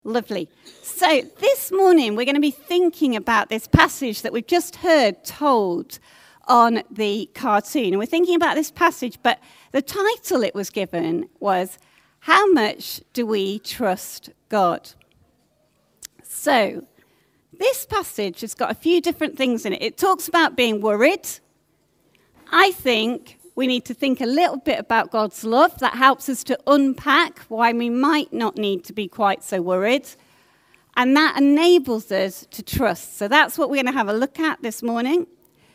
Lovely. So this morning we're going to be thinking about this passage that we've just heard told on the cartoon. And we're thinking about this passage, but the title it was given was, How Much Do We Trust God? So this passage has got a few different things in it. It talks about being worried. I think we need to think a little bit about God's love. That helps us to unpack why we might not need to be quite so worried. And that enables us to trust. So that's what we're going to have a look at this morning.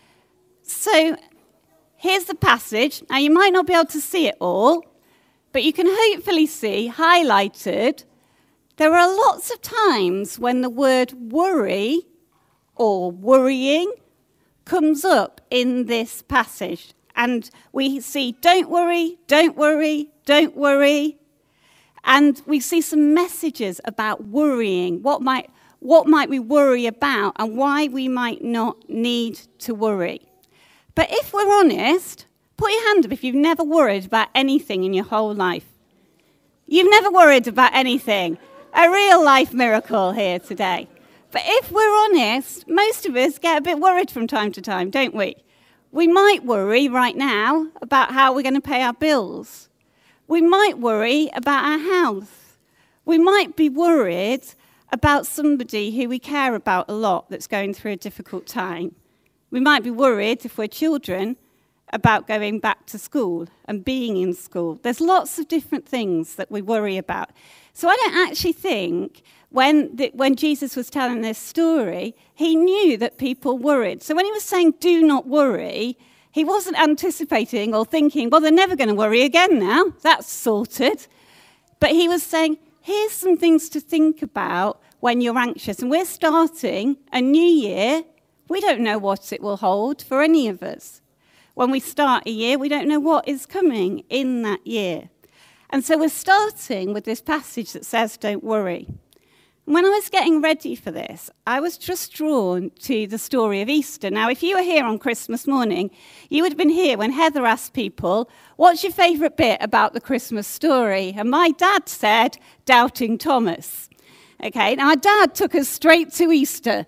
So here's the passage. Now, you might not be able to see it all, but you can hopefully see highlighted there are lots of times when the word worry or worrying comes up in this passage. And we see, don't worry, don't worry, don't worry. And we see some messages about worrying. What might we worry about and why we might not need to worry. But if we're honest, put your hand up if you've never worried about anything in your whole life. You've never worried about anything. A real life miracle here today. But if we're honest, most of us get a bit worried from time to time, don't we? We might worry right now about how we're going to pay our bills. We might worry about our health. We might be worried about somebody who we care about a lot that's going through a difficult time. We might be worried, if we're children, about going back to school and being in school. There's lots of different things that we worry about. So I don't actually think when Jesus was telling this story, he knew that people worried. So when he was saying, do not worry, he wasn't anticipating or thinking, well, they're never going to worry again now. That's sorted. But he was saying, here's some things to think about when you're anxious. And we're starting a new year. We don't know what it will hold for any of us. When we start a year, we don't know what is coming in that year. And so we're starting with this passage that says, don't worry. And when I was getting ready for this, I was just drawn to the story of Easter. Now, if you were here on Christmas morning, you would have been here when Heather asked people, what's your favourite bit about the Christmas story? And my dad said, Doubting Thomas. Okay, now my dad took us straight to Easter.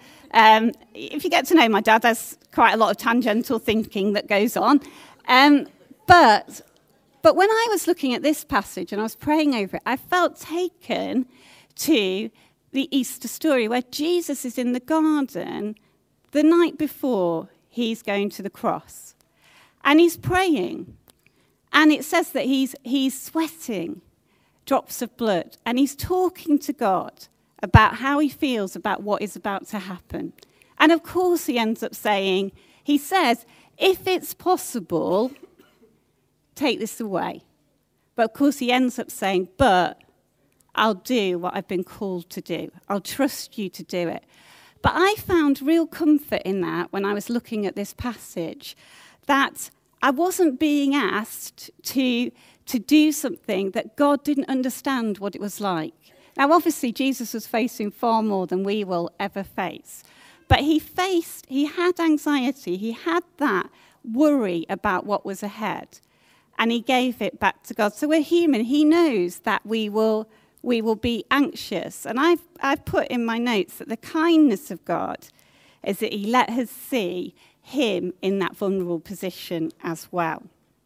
If you get to know my dad, there's quite a lot of tangential thinking that goes on. But when I was looking at this passage and I was praying over it, I felt taken to the Easter story where Jesus is in the garden the night before he's going to the cross. And he's praying. And it says that he's sweating drops of blood. And he's talking to God about how he feels about what is about to happen. And of course he ends up saying, he says, if it's possible, take this away. But of course he ends up saying, but I'll do what I've been called to do. I'll trust you to do it. But I found real comfort in that when I was looking at this passage, that I wasn't being asked to do something that God didn't understand what it was like. Now, obviously, Jesus was facing far more than we will ever face. But he had anxiety. He had that worry about what was ahead. And he gave it back to God. So we're human. He knows that we will be anxious. And I've put in my notes that the kindness of God is that he let us see him in that vulnerable position as well.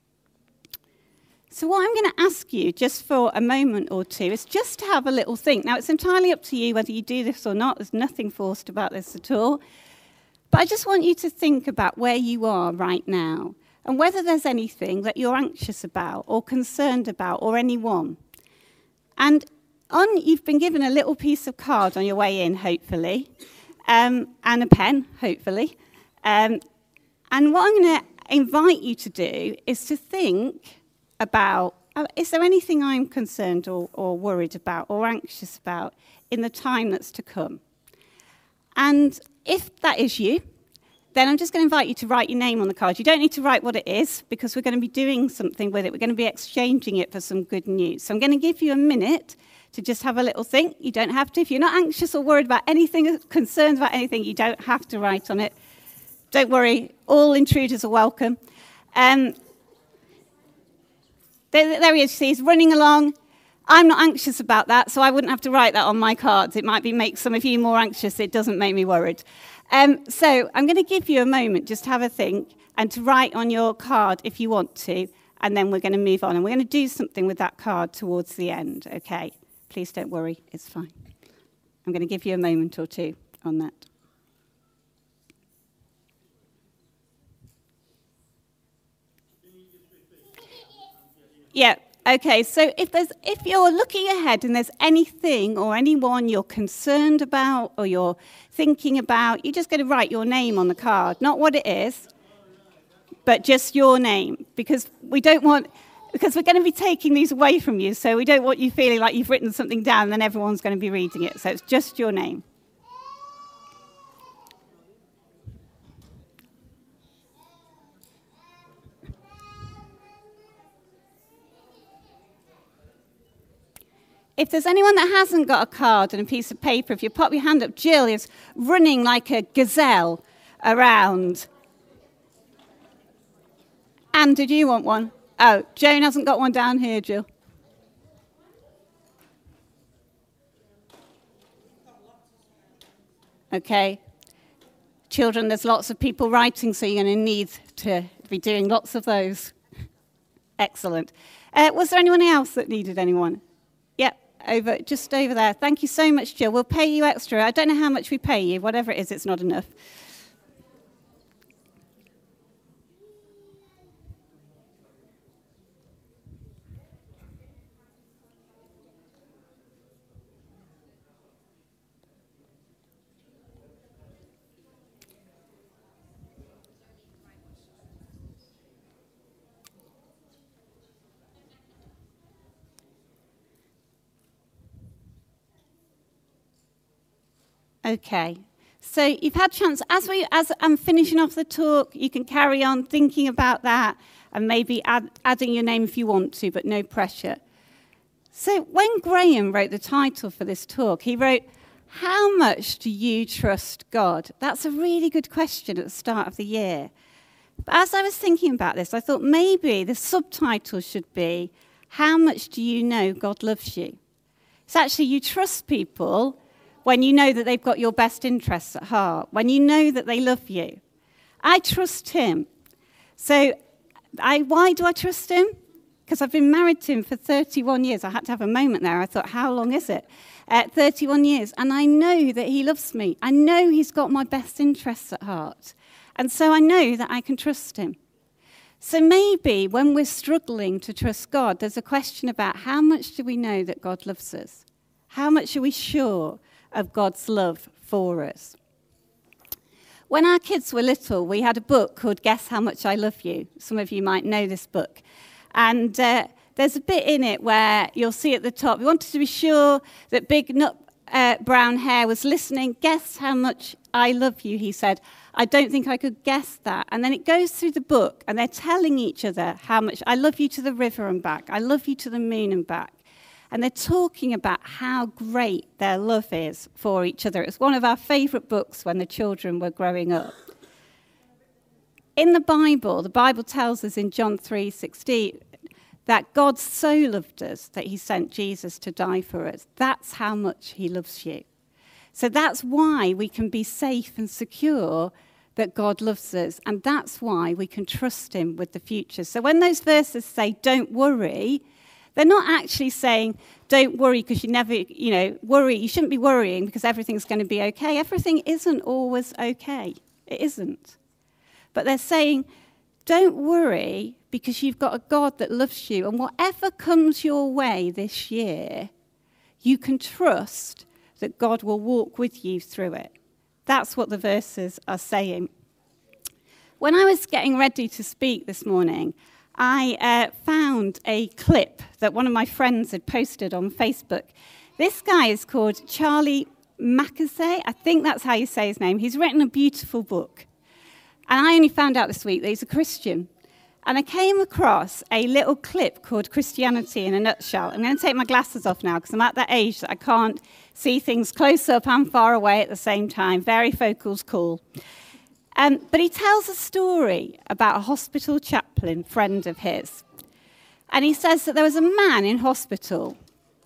So what I'm going to ask you just for a moment or two is just to have a little think. Now, it's entirely up to you whether you do this or not. There's nothing forced about this at all. But I just want you to think about where you are right now and whether there's anything that you're anxious about or concerned about or anyone. And you've been given a little piece of card on your way in, hopefully, and a pen, hopefully. And what I'm going to invite you to do is to think about, is there anything I'm concerned or worried about or anxious about in the time that's to come? And if that is you, then I'm just going to invite you to write your name on the card. You don't need to write what it is because we're going to be doing something with it. We're going to be exchanging it for some good news. So I'm going to give you a minute to just have a little think. You don't have to. If you're not anxious or worried about anything, concerned about anything, you don't have to write on it. Don't worry, all intruders are welcome. There he is, you see, he's running along. I'm not anxious about that, so I wouldn't have to write that on my cards. It might make some of you more anxious. It doesn't make me worried. So I'm going to give you a moment just to have a think and to write on your card if you want to, and then we're going to move on. And we're going to do something with that card towards the end, okay? Please don't worry. It's fine. I'm going to give you a moment or two on that. Yeah. Okay, so if you're looking ahead and there's anything or anyone you're concerned about or you're thinking about, you're just going to write your name on the card. Not what it is, but just your name. Because we're going to be taking these away from you, so we don't want you feeling like you've written something down and then everyone's going to be reading it. So it's just your name. If there's anyone that hasn't got a card and a piece of paper, if you pop your hand up, Jill is running like a gazelle around. Anne, did you want one? Oh, Joan hasn't got one down here, Jill. Okay. Children, there's lots of people writing, so you're going to need to be doing lots of those. Excellent. Was there anyone else that needed anyone? Yep. Just over there. Thank you so much, Jill. We'll pay you extra. I don't know how much we pay you. Whatever it is, it's not enough. Okay, so you've had a chance, as I'm finishing off the talk, you can carry on thinking about that and maybe adding your name if you want to, but no pressure. So when Graham wrote the title for this talk, he wrote, "How much do you trust God?" That's a really good question at the start of the year. But as I was thinking about this, I thought maybe the subtitle should be, "How much do you know God loves you?" It's actually, you trust people when you know that they've got your best interests at heart, when you know that they love you. I trust him. So why do I trust him? Because I've been married to him for 31 years. I had to have a moment there. I thought, how long is it? 31 years. And I know that he loves me. I know he's got my best interests at heart. And so I know that I can trust him. So maybe when we're struggling to trust God, there's a question about how much do we know that God loves us? How much are we sure of God's love for us? When our kids were little, we had a book called Guess How Much I Love You. Some of you might know this book. And there's a bit in it where you'll see at the top, we wanted to be sure that Big Nut Brown Hair was listening. "Guess how much I love you," he said. "I don't think I could guess that." And then it goes through the book, and they're telling each other how much, "I love you to the river and back. I love you to the moon and back." And they're talking about how great their love is for each other. It's one of our favourite books when the children were growing up. In the Bible tells us in John 3:16 that God so loved us that he sent Jesus to die for us. That's how much he loves you. So that's why we can be safe and secure that God loves us. And that's why we can trust him with the future. So when those verses say, "Don't worry," they're not actually saying, "Don't worry because you never, worry. You shouldn't be worrying because everything's going to be okay." Everything isn't always okay. It isn't. But they're saying, "Don't worry because you've got a God that loves you. And whatever comes your way this year, you can trust that God will walk with you through it." That's what the verses are saying. When I was getting ready to speak this morning, I found a clip that one of my friends had posted on Facebook. This guy is called Charlie Mackesy. I think that's how you say his name. He's written a beautiful book. And I only found out this week that he's a Christian. And I came across a little clip called Christianity in a Nutshell. I'm going to take my glasses off now because I'm at that age that I can't see things close up and far away at the same time. Varifocal's cool. But he tells a story about a hospital chaplain friend of his. And he says that there was a man in hospital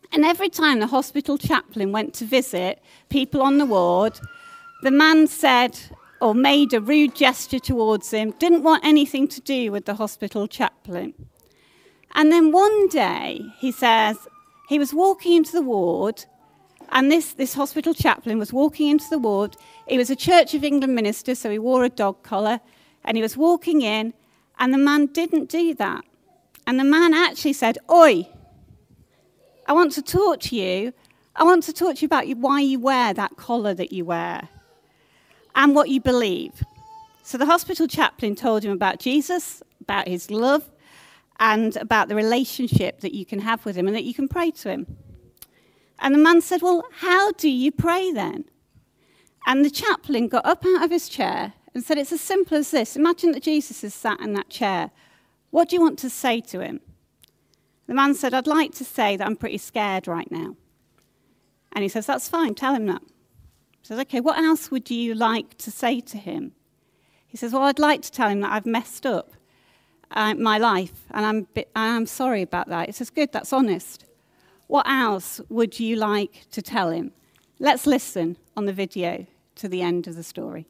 And every time the hospital chaplain went to visit people on the ward, the man said or made a rude gesture towards him, didn't want anything to do with the hospital chaplain. And then one day, he says, he was walking into the ward, and this hospital chaplain was walking into the ward. He was a Church of England minister, so he wore a dog collar, and he was walking in, and the man didn't do that. And the man actually said, "Oi, I want to talk to you. I want to talk to you about why you wear that collar that you wear and what you believe." So the hospital chaplain told him about Jesus, about his love, and about the relationship that you can have with him and that you can pray to him. And the man said, "Well, how do you pray then?" And the chaplain got up out of his chair and said, "It's as simple as this. Imagine that Jesus is sat in that chair. What do you want to say to him?" The man said, "I'd like to say that I'm pretty scared right now." And he says, "That's fine, tell him that." He says, "Okay, what else would you like to say to him?" He says, "Well, I'd like to tell him that I've messed up my life, and I'm sorry about that." He says, "Good, that's honest. What else would you like to tell him?" Let's listen on the video to the end of the story.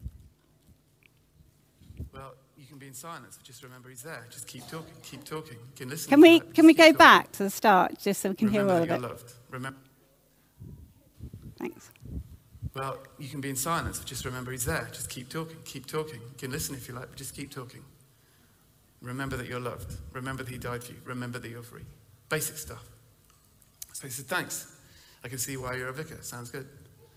Well, you can be in silence, but just remember he's there. Just keep talking, keep talking. You can listen. Can we go back to the start, just so we can hear all of it? Loved. Remember. Thanks. Well, you can be in silence, but just remember he's there. Just keep talking, keep talking. You can listen if you like, but just keep talking. Remember that you're loved. Remember that he died for you. Remember that you're free. Basic stuff. So he said, "Thanks. I can see why you're a vicar. Sounds good."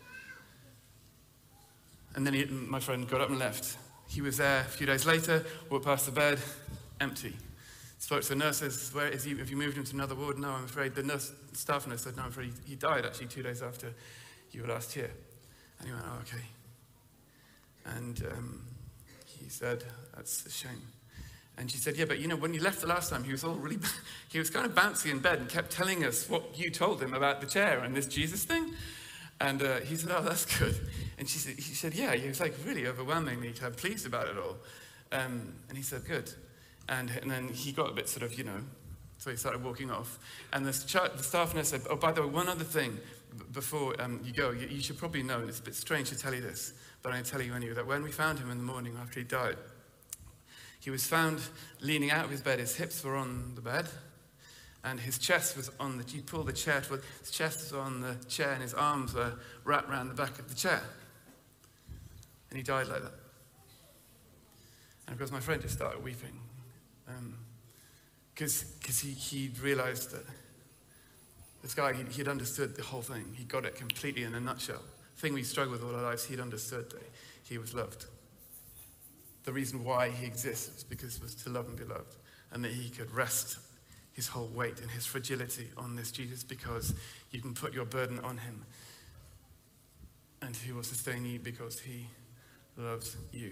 And then my friend got up and left. He was there a few days later, walked past the bed, empty. Spoke to the nurses, "Where is he? Have you moved him to another ward?" "No, I'm afraid." The staff nurse said, "No, I'm afraid he died actually 2 days after you were last here." And he went, "Oh, okay." And he said, "That's a shame." And she said, "Yeah, but when you left the last time, he was he was kind of bouncy in bed and kept telling us what you told him about the chair and this Jesus thing." And he said, "Oh, that's good." And he said, "Yeah, he was like really overwhelmingly kind of pleased about it all." And he said, "Good." And then he got a bit sort of, so he started walking off. And the staff nurse said, "Oh, by the way, one other thing before you go, you should probably know, and it's a bit strange to tell you this, but I'm going to tell you anyway, that when we found him in the morning after he died, he was found leaning out of his bed. His hips were on the bed, and his chest was on the. He pulled the chair. His chest was on the chair, and his arms were wrapped around the back of the chair. And he died like that. And of course, my friend just started weeping, because he'd realised that this guy he'd understood the whole thing. He got it completely in a nutshell. The thing we struggle with all our lives, he'd understood that he was loved. The reason why he exists was to love and be loved, and that he could rest his whole weight and his fragility on this Jesus, because you can put your burden on him, and he will sustain you because he loves you.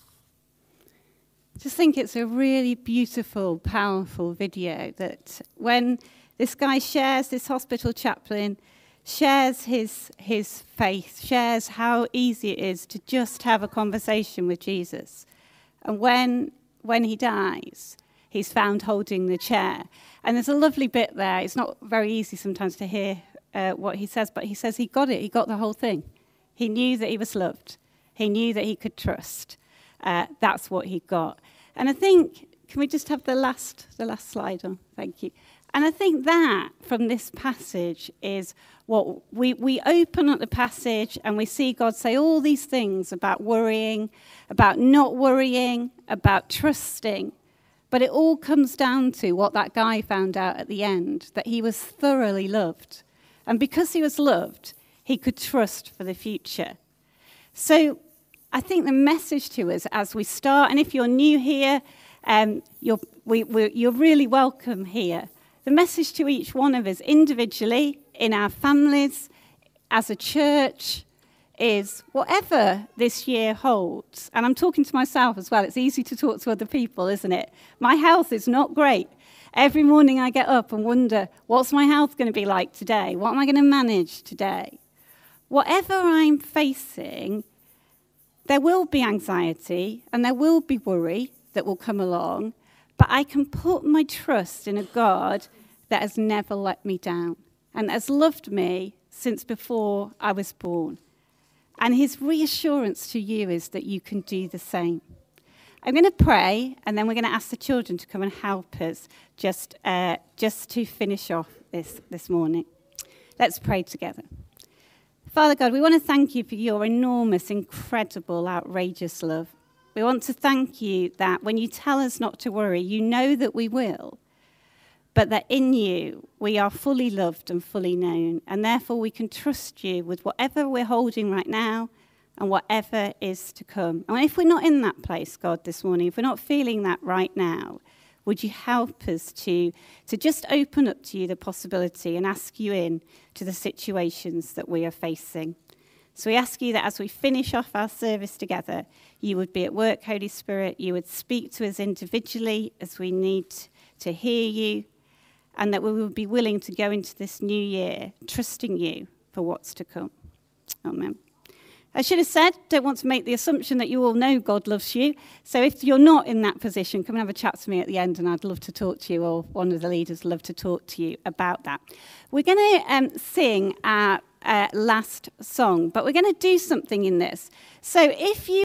I just think it's a really beautiful, powerful video that when this guy shares, this hospital chaplain shares his faith, shares how easy it is to just have a conversation with Jesus. And when he dies, he's found holding the chair. And there's a lovely bit there. It's not very easy sometimes to hear what he says, but he says he got it. He got the whole thing. He knew that he was loved. He knew that he could trust. That's what he got. And I think, can we just have the last slide on? Thank you. And I think that, from this passage, is what we open up the passage and we see God say all these things about worrying, about not worrying, about trusting. But it all comes down to what that guy found out at the end, that he was thoroughly loved. And because he was loved, he could trust for the future. So I think the message to us as we start, and if you're new here, you're really welcome here. The message to each one of us individually, in our families, as a church, is whatever this year holds, and I'm talking to myself as well, it's easy to talk to other people, isn't it? My health is not great. Every morning I get up and wonder, what's my health going to be like today? What am I going to manage today? Whatever I'm facing, there will be anxiety and there will be worry that will come along, but I can put my trust in a God that has never let me down. and has loved me since before I was born. And his reassurance to you is that you can do the same. I'm going to pray, and then we're going to ask the children to come and help us just to finish off this morning. Let's pray together. Father God, we want to thank you for your enormous, incredible, outrageous love. We want to thank you that when you tell us not to worry, you know that we will, but that in you we are fully loved and fully known, and therefore we can trust you with whatever we're holding right now and whatever is to come. And if we're not in that place, God, this morning, if we're not feeling that right now, would you help us to just open up to you the possibility and ask you in to the situations that we are facing? So we ask you that as we finish off our service together, you would be at work, Holy Spirit. You would speak to us individually as we need to hear you, and that we would be willing to go into this new year trusting you for what's to come. Amen. I should have said, don't want to make the assumption that you all know God loves you. So if you're not in that position, come and have a chat to me at the end, and I'd love to talk to you, or one of the leaders would love to talk to you about that. We're going to sing our last song, but we're going to do something in this. So if you